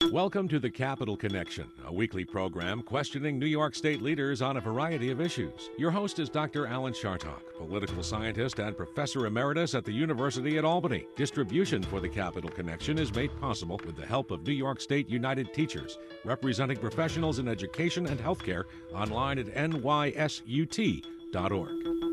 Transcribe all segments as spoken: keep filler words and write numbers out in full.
Welcome to the Capital Connection, a weekly program questioning New York State leaders on a variety of issues. Your host is Doctor Alan Chartock, political scientist and professor emeritus at the University at Albany. Distribution for the Capital Connection is made possible with the help of New York State United Teachers, representing professionals in education and healthcare, online at N Y S U T dot org.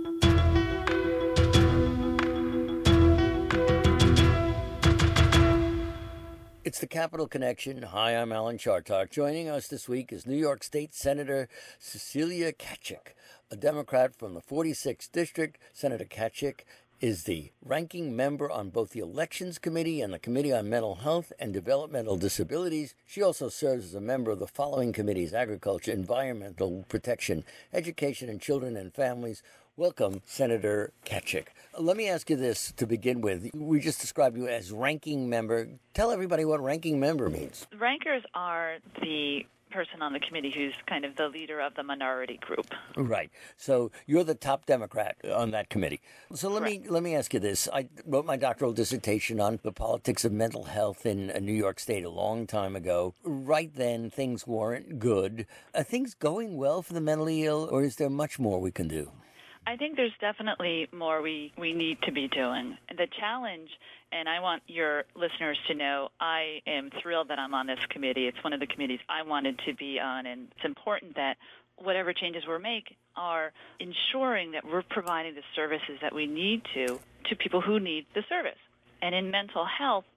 It's the Capital Connection. Hi, I'm Alan Chartock. Joining us this week is New York State Senator Cecilia Tkachuk, a Democrat from the forty-sixth District. Senator Tkachuk is the ranking member on both the Elections Committee and the Committee on Mental Health and Developmental Disabilities. She also serves as a member of the following committees: Agriculture, Environmental Protection, Education and Children and Families. Welcome, Senator Tkachuk. Let me ask you this to begin with. We just described you as ranking member. Tell everybody what ranking member means. Rankers are the person on the committee who's kind of the leader of the minority group. Right. So you're the top Democrat on that committee. So let Correct. me let me ask you this. I wrote my doctoral dissertation on the politics of mental health in New York State a long time ago. Right then, things weren't good. Are things going well for the mentally ill, or is there much more we can do? I think there's definitely more we, we need to be doing. The challenge, and I want your listeners to know, I am thrilled that I'm on this committee. It's one of the committees I wanted to be on, and it's important that whatever changes we make are ensuring that we're providing the services that we need to to people who need the service. And in mental health,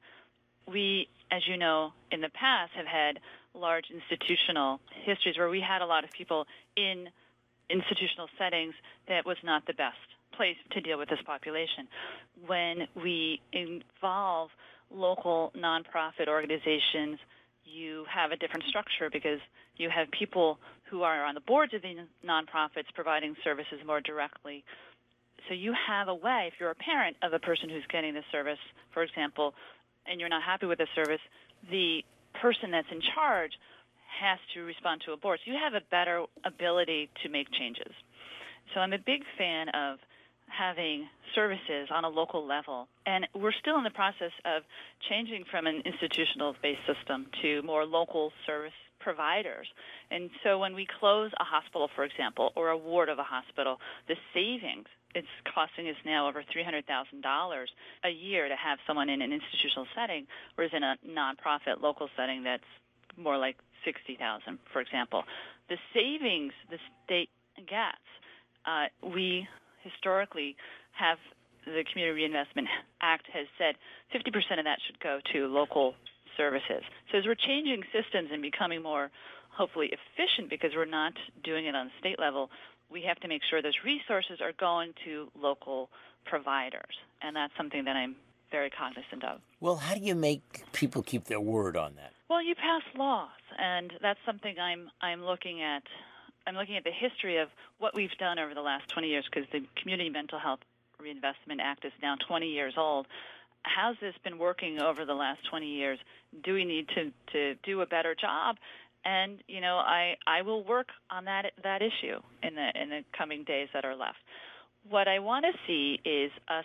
we, as you know, in the past have had large institutional histories where we had a lot of people in institutional settings that was not the best place to deal with this population. When we involve local nonprofit organizations, you have a different structure because you have people who are on the boards of the nonprofits providing services more directly. So you have a way, if you're a parent of a person who's getting this service, for example, and you're not happy with the service, the person that's in charge has to respond to a board. So you have a better ability to make changes. So I'm a big fan of having services on a local level. And we're still in the process of changing from an institutional-based system to more local service providers. And so when we close a hospital, for example, or a ward of a hospital, the savings, it's costing us now over three hundred thousand dollars a year to have someone in an institutional setting, whereas in a nonprofit local setting that's more like sixty thousand dollars, for example. The savings the state gets, uh, we historically have, the Community Reinvestment Act has said fifty percent of that should go to local services. So as we're changing systems and becoming more, hopefully, efficient because we're not doing it on the state level, we have to make sure those resources are going to local providers. And that's something that I'm very cognizant of. Well, how do you make people keep their word on that? Well, you pass laws, and that's something I'm I'm looking at. I'm looking at the history of what we've done over the last twenty years, because the Community Mental Health Reinvestment Act is now twenty years old. How's this been working over the last twenty years? Do we need to, to do a better job? And you know, I, I will work on that that issue in the in the coming days that are left. What I want to see is us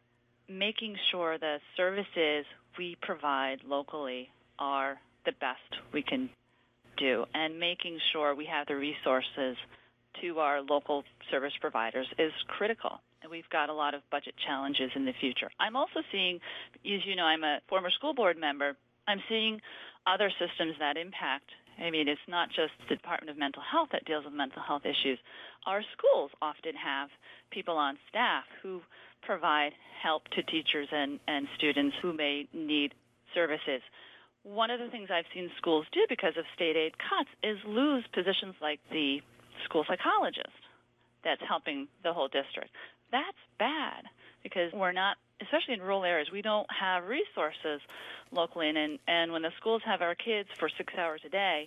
making sure the services we provide locally are the best we can do, and making sure we have the resources to our local service providers is critical. And we've got a lot of budget challenges in the future. I'm also seeing, as you know, I'm a former school board member, I'm seeing other systems that impact. I mean, it's not just the Department of Mental Health that deals with mental health issues. Our schools often have people on staff who provide help to teachers and, and students who may need services. One of the things I've seen schools do because of state aid cuts is lose positions like the school psychologist that's helping the whole district. That's bad because we're not, especially in rural areas, we don't have resources locally. And, and when the schools have our kids for six hours a day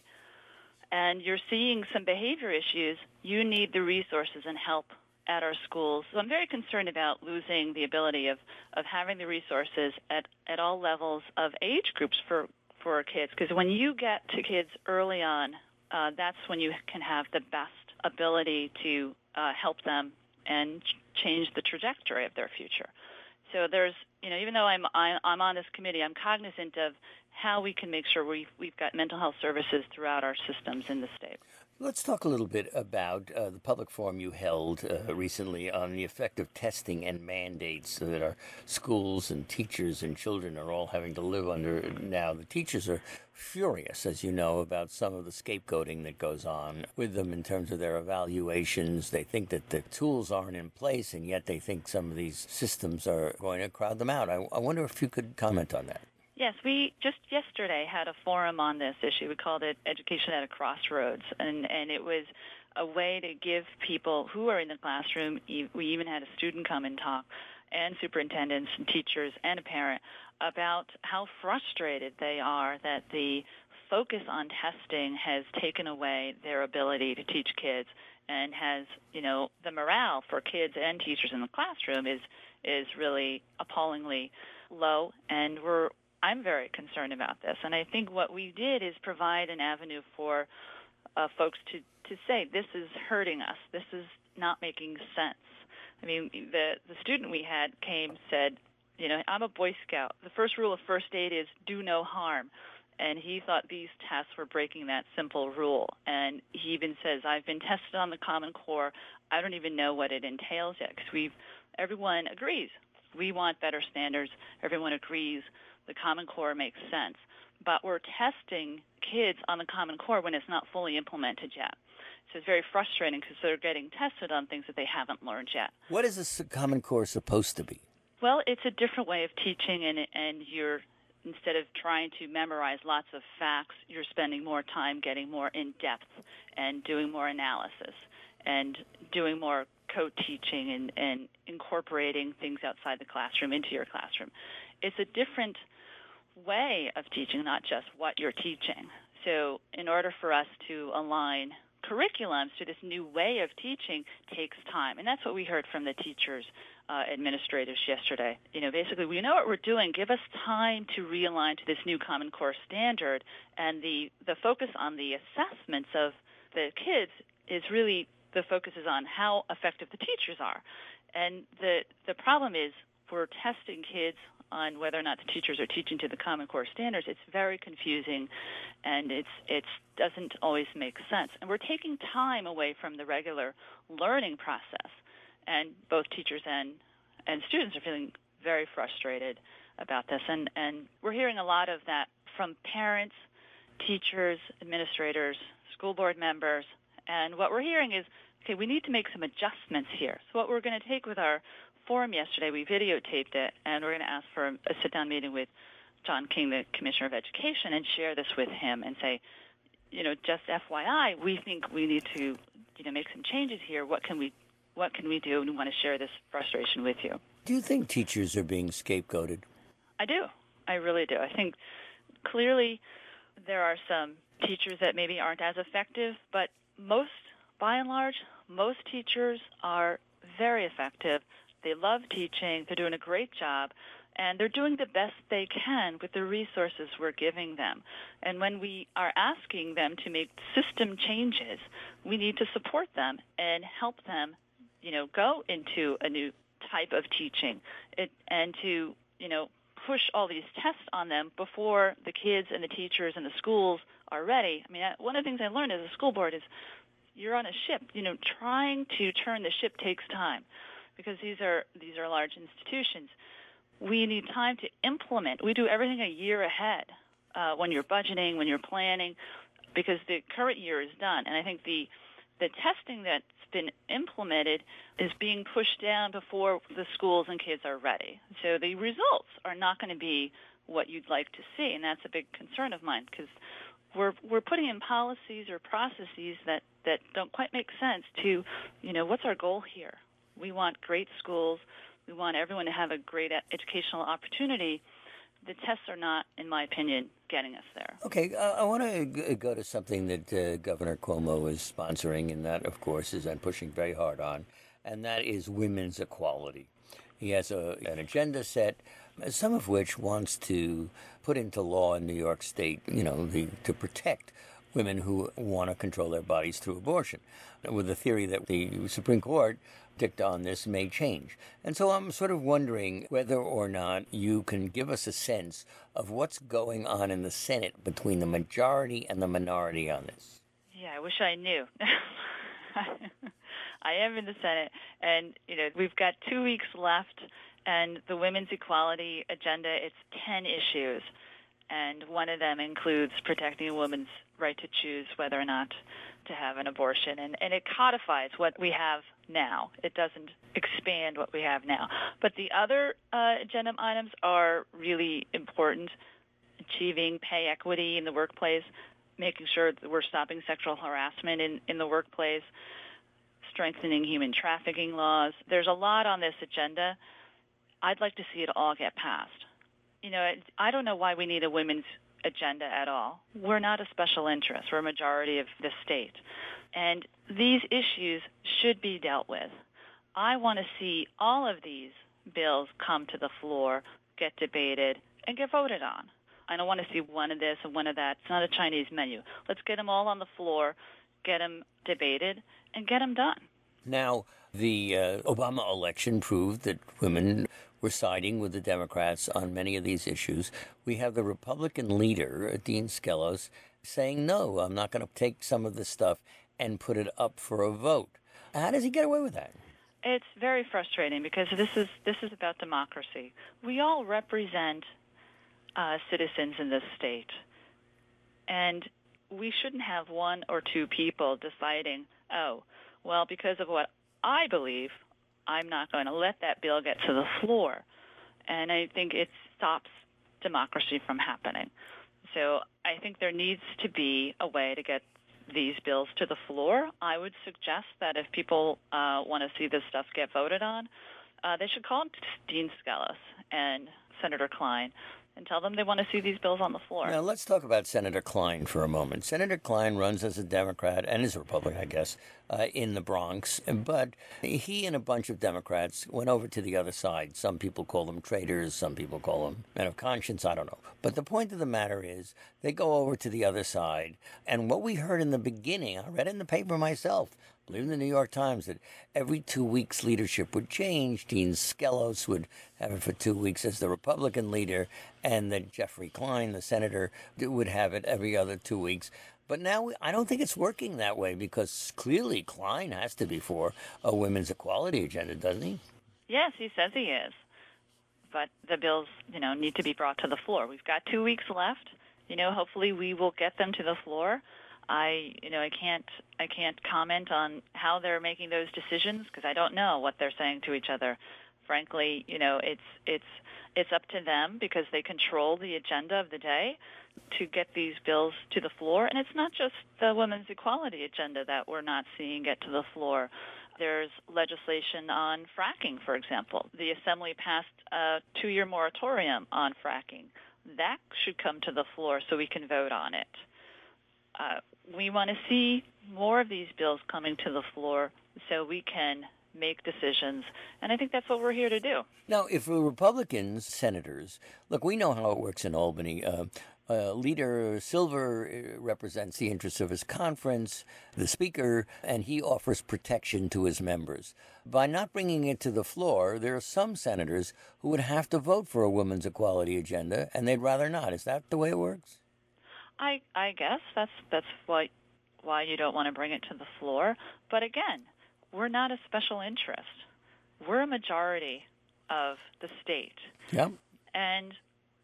and you're seeing some behavior issues, you need the resources and help at our schools. So I'm very concerned about losing the ability of, of having the resources at, at all levels of age groups for, for our kids. Because when you get to kids early on, uh, that's when you can have the best ability to uh, help them and ch- change the trajectory of their future. So there's, you know, even though I'm I'm on this committee, I'm cognizant of how we can make sure we've, we've got mental health services throughout our systems in the state. Let's talk a little bit about uh, the public forum you held uh, recently on the effect of testing and mandates so that our schools and teachers and children are all having to live under now. The teachers are furious, as you know, about some of the scapegoating that goes on with them in terms of their evaluations. They think that the tools aren't in place, and yet they think some of these systems are going to crowd them out. I, I wonder if you could comment on that. Yes, we just yesterday had a forum on this issue. We called it Education at a Crossroads, and, and it was a way to give people who are in the classroom, we even had a student come and talk, and superintendents and teachers and a parent, about how frustrated they are that the focus on testing has taken away their ability to teach kids and has, you know, the morale for kids and teachers in the classroom is is really appallingly low, and we're I'm very concerned about this, and I think what we did is provide an avenue for uh, folks to, to say, this is hurting us, this is not making sense. I mean, the, the student we had came, said, you know, I'm a Boy Scout. The first rule of first aid is do no harm, and he thought these tests were breaking that simple rule, and he even says, I've been tested on the Common Core. I don't even know what it entails yet, because we've, everyone agrees. We want better standards. Everyone agrees. The Common Core makes sense, but we're testing kids on the Common Core when it's not fully implemented yet. So it's very frustrating because they're getting tested on things that they haven't learned yet. What is this Common Core supposed to be? Well, it's a different way of teaching, and and you're, instead of trying to memorize lots of facts, you're spending more time getting more in-depth and doing more analysis and doing more co-teaching and, and incorporating things outside the classroom into your classroom. It's a different way of teaching, not just what you're teaching. So in order for us to align curriculums to this new way of teaching takes time. And that's what we heard from the teachers, uh, administrators yesterday. You know, basically, we know what we're doing. Give us time to realign to this new Common Core standard. And the, the focus on the assessments of the kids is really, the focus is on how effective the teachers are. And the the problem is we're testing kids on whether or not the teachers are teaching to the Common Core standards. It's very confusing, and it's it doesn't always make sense. And we're taking time away from the regular learning process. And both teachers and, and students are feeling very frustrated about this. And, and we're hearing a lot of that from parents, teachers, administrators, school board members. And what we're hearing is, okay, we need to make some adjustments here. So what we're going to take with our forum yesterday, we videotaped it, and we're going to ask for a sit-down meeting with John King, the Commissioner of Education, and share this with him and say, you know, just F Y I, we think we need to, you know, make some changes here. What can we, what can we do? And we want to share this frustration with you. Do you think teachers are being scapegoated? I do. I really do. I think clearly there are some teachers that maybe aren't as effective, but most, by and large, most teachers are very effective. They love teaching. They're doing a great job, and they're doing the best they can with the resources we're giving them. And when we are asking them to make system changes, we need to support them and help them, you know, go into a new type of teaching it, and to, you know, push all these tests on them before the kids and the teachers and the schools are ready. I mean, one of the things I learned as a school board is you're on a ship. You know, trying to turn the ship takes time, because these are these are large institutions. We need time to implement. We do everything a year ahead uh, when you're budgeting, when you're planning, because the current year is done. And I think the the testing that's been implemented is being pushed down before the schools and kids are ready. So the results are not going to be what you'd like to see, and that's a big concern of mine, because we're we're putting in policies or processes that, that don't quite make sense to, you know, what's our goal here? We want great schools. We want everyone to have a great educational opportunity. The tests are not, in my opinion, getting us there. Okay, uh, I want to g- go to something that uh, Governor Cuomo is sponsoring, and that, of course, is and pushing very hard on, and that is women's equality. He has a, an agenda set, some of which wants to put into law in New York State, you know, the, to protect women who want to control their bodies through abortion, with the theory that the Supreme Court dicta on this may change. And so I'm sort of wondering whether or not you can give us a sense of what's going on in the Senate between the majority and the minority on this. Yeah, I wish I knew. I am in the Senate, and you know we've got two weeks left, and the women's equality agenda, it's ten issues, and one of them includes protecting a woman's right to choose whether or not to have an abortion, and, and it codifies what we have now. It doesn't expand what we have now. But the other uh, agenda items are really important: achieving pay equity in the workplace, making sure that we're stopping sexual harassment in, in the workplace, strengthening human trafficking laws. There's a lot on this agenda. I'd like to see it all get passed. You know, I don't know why we need a women's agenda at all. We're not a special interest. We're a majority of the state. And these issues should be dealt with. I want to see all of these bills come to the floor, get debated, and get voted on. I don't want to see one of this and one of that. It's not a Chinese menu. Let's get them all on the floor, get them debated, and get them done. Now, the uh, Obama election proved that women were siding with the Democrats on many of these issues. We have the Republican leader, Dean Skelos, saying, no, I'm not going to take some of this stuff and put it up for a vote. How does he get away with that? It's very frustrating because this is this is about democracy. We all represent uh, citizens in this state, and we shouldn't have one or two people deciding, oh, well, because of what I believe, I'm not going to let that bill get to the floor. And I think it stops democracy from happening. So I think there needs to be a way to get these bills to the floor. I would suggest that if people uh, want to see this stuff get voted on, uh, they should call Dean Skelos and Senator Klein and tell them they want to see these bills on the floor. Now, let's talk about Senator Klein for a moment. Senator Klein runs as a Democrat and is a Republican, I guess, uh, in the Bronx. But he and a bunch of Democrats went over to the other side. Some people call them traitors. Some people call them men of conscience. I don't know. But the point of the matter is they go over to the other side. And what we heard in the beginning, I read it in the paper myself, I believe in the New York Times, that every two weeks leadership would change. Dean Skelos would have it for two weeks as the Republican leader, and that Jeffrey Klein, the senator, would have it every other two weeks. But now I don't think it's working that way because clearly Klein has to be for a women's equality agenda, doesn't he? Yes, he says he is. But the bills, you know, need to be brought to the floor. We've got two weeks left. You know, hopefully we will get them to the floor. I, you know, I can't, I can't comment on how they're making those decisions because I don't know what they're saying to each other. Frankly, you know, it's, it's, it's up to them because they control the agenda of the day to get these bills to the floor. And it's not just the women's equality agenda that we're not seeing get to the floor. There's legislation on fracking, for example. The Assembly passed a two-year moratorium on fracking. That should come to the floor so we can vote on it. Uh, we want to see more of these bills coming to the floor so we can make decisions, and I think that's what we're here to do. Now, if the Republicans, senators, look, we know how it works in Albany. Uh, uh, Leader Silver represents the interests of his conference, the speaker, and he offers protection to his members. By not bringing it to the floor, there are some senators who would have to vote for a women's equality agenda, and they'd rather not. Is that the way it works? I, I guess that's that's why why you don't want to bring it to the floor. But again, we're not a special interest. We're a majority of the state. Yep. And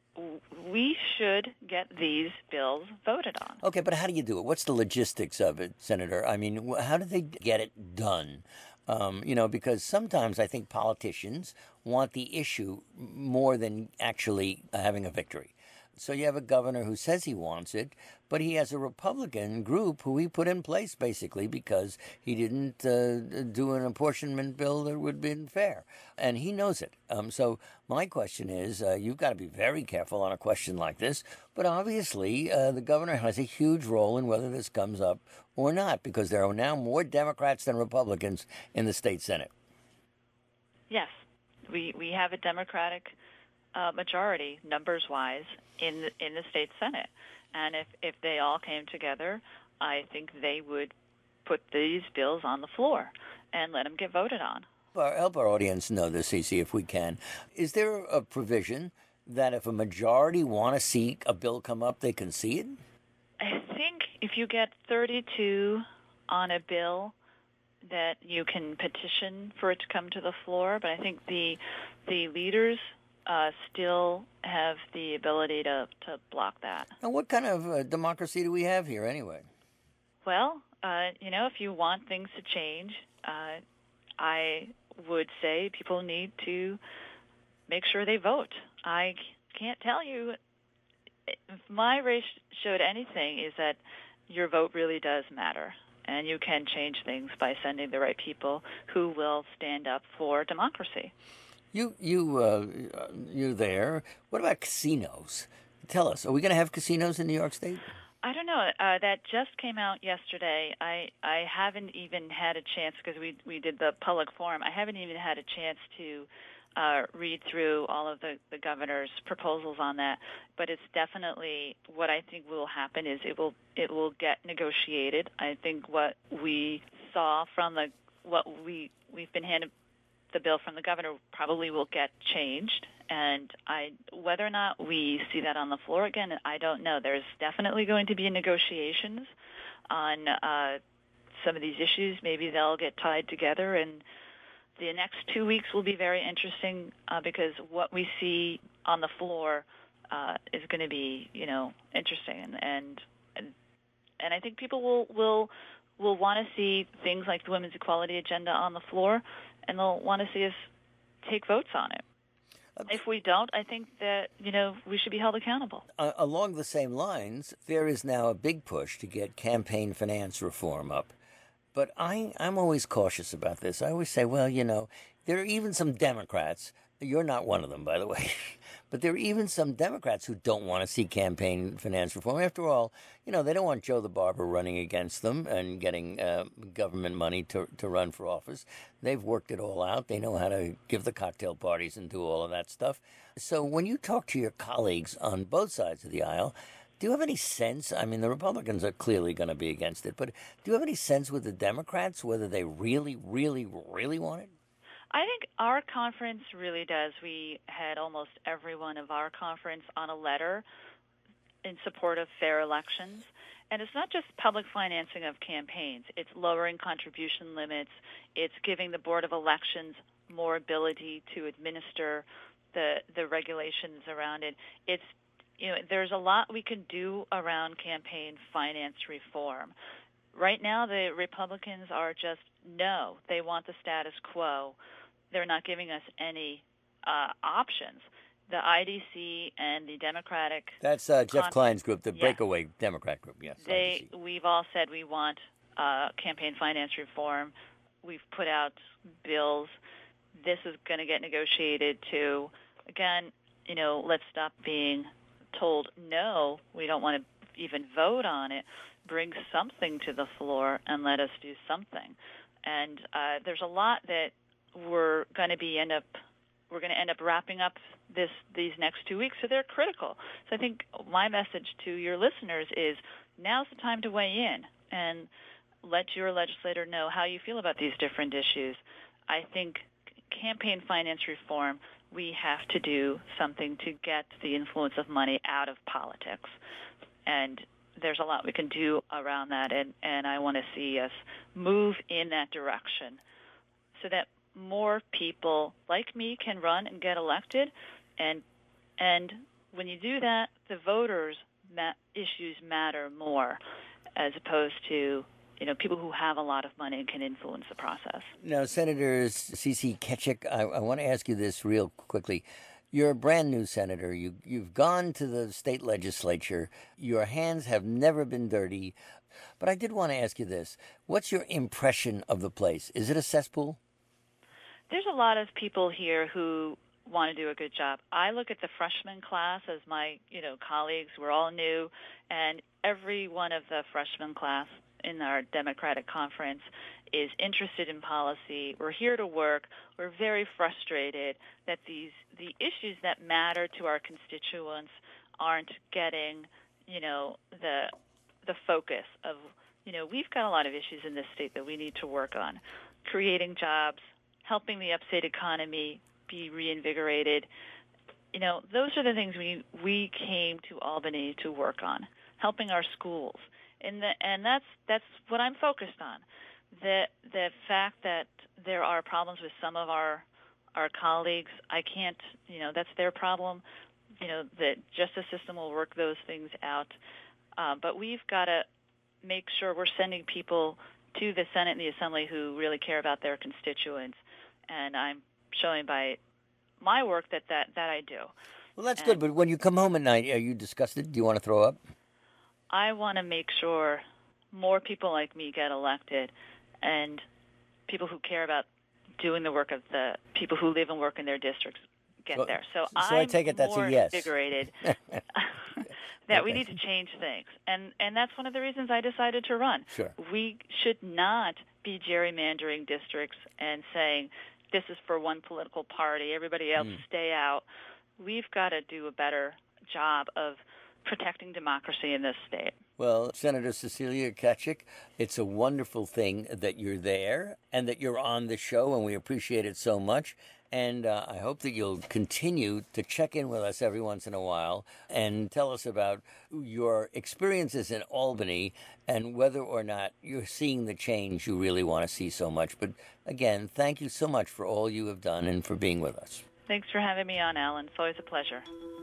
we should get these bills voted on. Okay, but how do you do it? What's the logistics of it, Senator? I mean, how do they get it done? Um, you know, because sometimes I think politicians want the issue more than actually having a victory. So you have a governor who says he wants it, but he has a Republican group who he put in place basically because he didn't uh, do an apportionment bill that would have been fair. And he knows it. Um, so my question is, uh, you've got to be very careful on a question like this, but obviously uh, the governor has a huge role in whether this comes up or not because there are now more Democrats than Republicans in the state Senate. Yes, we, we have a Democratic Uh, majority, numbers-wise, in the, in the state Senate. And if, if they all came together, I think they would put these bills on the floor and let them get voted on. Our, help our audience know this, Cece, if we can. Is there a provision that if a majority want to see a bill come up, they can see it? I think if you get thirty-two on a bill, that you can petition for it to come to the floor. But I think the the leaders uh, still have the ability to, to block that. And what kind of uh, democracy do we have here anyway? Well, uh, you know, if you want things to change, uh, I would say people need to make sure they vote. I can't tell you if my race showed anything is that your vote really does matter, and you can change things by sending the right people who will stand up for democracy. You, you, uh, you're there. What about casinos? Tell us, are we going to have casinos in New York State? I don't know. Uh, that just came out yesterday. I, I haven't even had a chance, because we we did the public forum, I haven't even had a chance to uh, read through all of the, the governor's proposals on that. But it's definitely what I think will happen is it will it will get negotiated. I think what we saw from the what we we've been handed the bill from the governor probably will get changed. And I, whether or not we see that on the floor again, I don't know. There's definitely going to be negotiations on uh, some of these issues. Maybe they'll get tied together, and the next two weeks will be very interesting uh, because what we see on the floor uh, is going to be, you know, interesting. And and and, and I think people will will will want to see things like the women's equality agenda on the floor, and they'll want to see us take votes on it. If we don't, I think that, you know, we should be held accountable. Uh, along the same lines, there is now a big push to get campaign finance reform up. But I, I'm always cautious about this. I always say, well, you know, there are even some Democrats. You're not one of them, by the way. But there are even some Democrats who don't want to see campaign finance reform. After all, you know, they don't want Joe the Barber running against them and getting uh, government money to to run for office. They've worked it all out. They know how to give the cocktail parties and do all of that stuff. So when you talk to your colleagues on both sides of the aisle, do you have any sense? I mean, the Republicans are clearly going to be against it, but do you have any sense with the Democrats whether they really, really, really want it? I think our conference really does. We had almost everyone of our conference on a letter in support of fair elections. And it's not just public financing of campaigns. It's lowering contribution limits. It's giving the Board of Elections more ability to administer the the regulations around it. It's, you know, there's a lot we can do around campaign finance reform. Right now, the Republicans are just no. They want the status quo. They're not giving us any uh, options. The I D C and the Democratic... That's uh, Jeff con- Klein's group, the yes. breakaway Democrat group, yes. They, we've all said we want uh, campaign finance reform. We've put out bills. This is going to get negotiated too. Again, you know, let's stop being told, no, we don't want to even vote on it. Bring something to the floor and let us do something. And uh, there's a lot that we're going to be end up we're going to end up wrapping up this these next two weeks, so they're critical. So I think my message to your listeners is now's the time to weigh in and let your legislator know how you feel about these different issues. I think campaign finance reform, we have to do something to get the influence of money out of politics. And there's a lot we can do around that, and, and I want to see us move in that direction so that more people like me can run and get elected. And and when you do that, the voters' ma- issues matter more as opposed to, you know, people who have a lot of money and can influence the process. Now, Senator Cece Ketchik, I, I want to ask you this real quickly. You're a brand new senator. You, you've gone to the state legislature. Your hands have never been dirty. But I did want to ask you this. What's your impression of the place? Is it a cesspool? There's a lot of people here who want to do a good job. I look at the freshman class as my, you know, colleagues. We're all new, and every one of the freshman class in our Democratic conference is interested in policy. We're here to work. We're very frustrated that these the issues that matter to our constituents aren't getting, you know, the the focus of, you know, we've got a lot of issues in this state that we need to work on. Creating jobs, helping the upstate economy be reinvigorated. You know, those are the things we we came to Albany to work on, helping our schools. And the, and that's that's what I'm focused on. The the fact that there are problems with some of our our colleagues, I can't, you know, that's their problem. You know, the justice system will work those things out. Uh, but we've got to make sure we're sending people to the Senate and the Assembly who really care about their constituents. And I'm showing by my work that that, that I do. Well, that's and good. But when you come home at night, are you disgusted? Do you want to throw up? I want to make sure more people like me get elected and people who care about doing the work of the people who live and work in their districts get so, there. So, so I'm I take it that's more a yes. invigorated that okay. we need to change things. And, and that's one of the reasons I decided to run. Sure. We should not be gerrymandering districts and saying this is for one political party, everybody else mm. stay out. We've got to do a better job of protecting democracy in this state. Well, Senator Cecilia Tkachuk, it's a wonderful thing that you're there and that you're on the show, and we appreciate it so much. And uh, I hope that you'll continue to check in with us every once in a while and tell us about your experiences in Albany and whether or not you're seeing the change you really want to see so much. But again, thank you so much for all you have done and for being with us. Thanks for having me on, Alan. It's always a pleasure.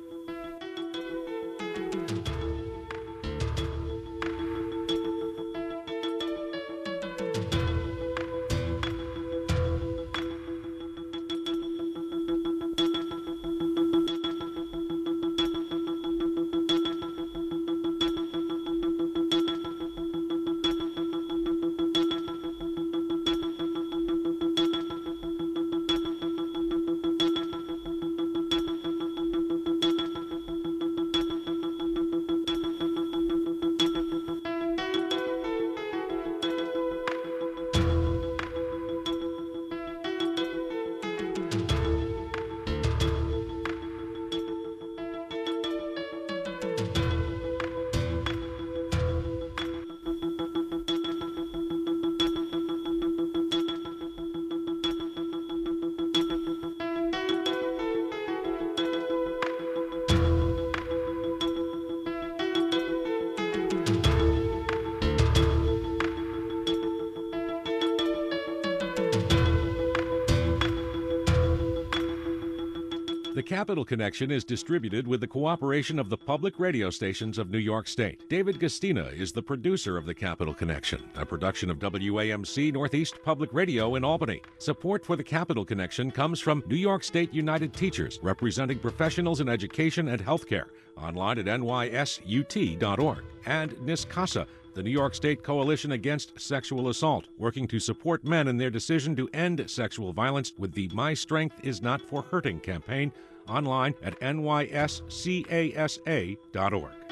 The Capital Connection is distributed with the cooperation of the public radio stations of New York State. David Gastina is the producer of The Capital Connection, a production of W A M C Northeast Public Radio in Albany. Support for The Capital Connection comes from New York State United Teachers, representing professionals in education and healthcare, online at N Y S U T dot org, and NISCASA, the New York State Coalition Against Sexual Assault, working to support men in their decision to end sexual violence with the My Strength Is Not for Hurting campaign, online at N Y S C A S A dot org.